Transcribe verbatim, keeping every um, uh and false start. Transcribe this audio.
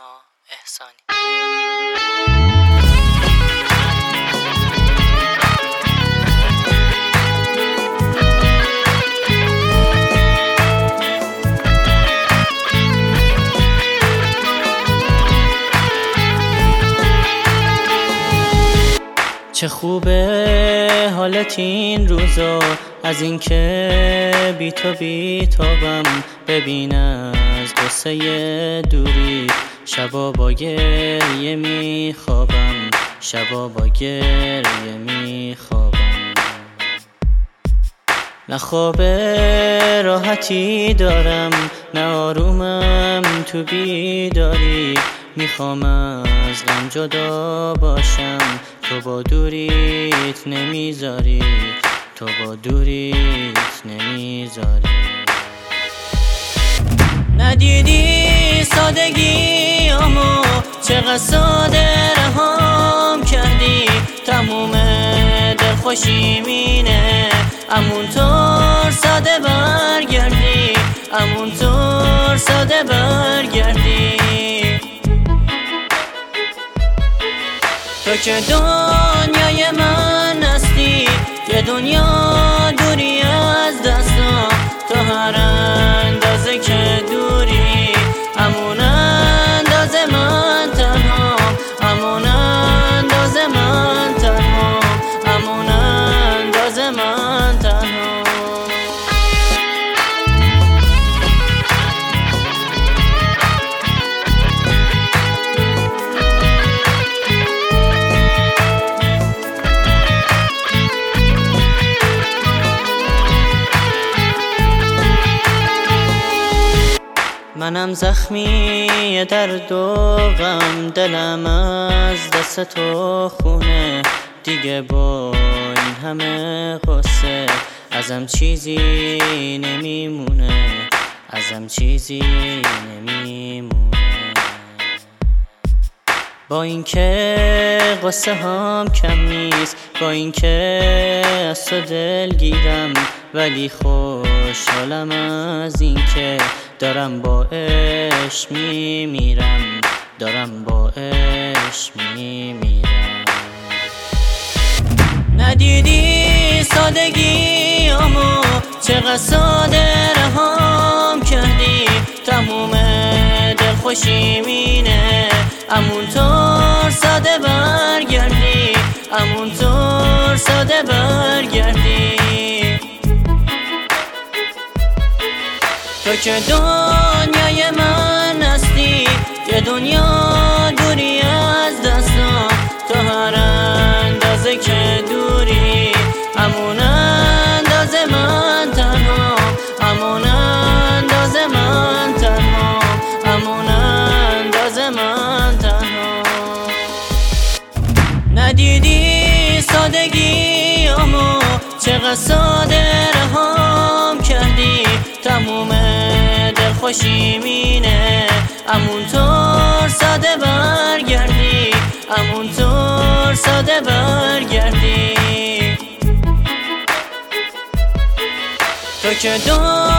نیما احسانی. چه خوبه حالت این روزا، از این که بی تو بی تابم. ببین از قصه دوری، شبا با گریه می خوابم، شبا با گریه می خوابم. نه خواب راحتی دارم، نه آرومم تو بیداری. میخوام از غم جدا باشم، تو با دوریت نمیذاری، تو با دوریت نمیذاری. ندیدی سادگیامو، چقدر ساده رهام کردی. تموم دلخوشی مینه، همونطور ساده برگردی، همونطور ساده برگردی. تو که دنیای من هستی، یه دنیا دوری از دستم. تو هر اندازه که دوری، همون اندازه من تنها، همون اندازه من تنها، همون اندازه من تنها. منم زخمی درد و غم، دلم از دست تو خونه. دیگه با این همه قصه، ازم چیزی نمیمونه، ازم چیزی نمیمونه. با این که قصه هم کم نیست، با این که از تو دلگیرم، ولی خوشحالم از این که دارم با عشق میمیرم، دارم با عشق میمیرم. ندیدی سادگیامو، چقدر ساده رهام کردی. تموم دلخوشی مینه، همونطور ساده برگردی، همونطور ساده برگردی. تو که دنیای من هستی، یه دنیا دوری از دستم. تو هر اندازه که دوری، همون اندازه من تنها، همون اندازه من تنها، همون اندازه من تنها. ندیدی سادگیامو، چقدر ساده رهام کردی. تموم دلخوشی مینه، همونطور ساده برگردی، همونطور ساده برگردی. تو که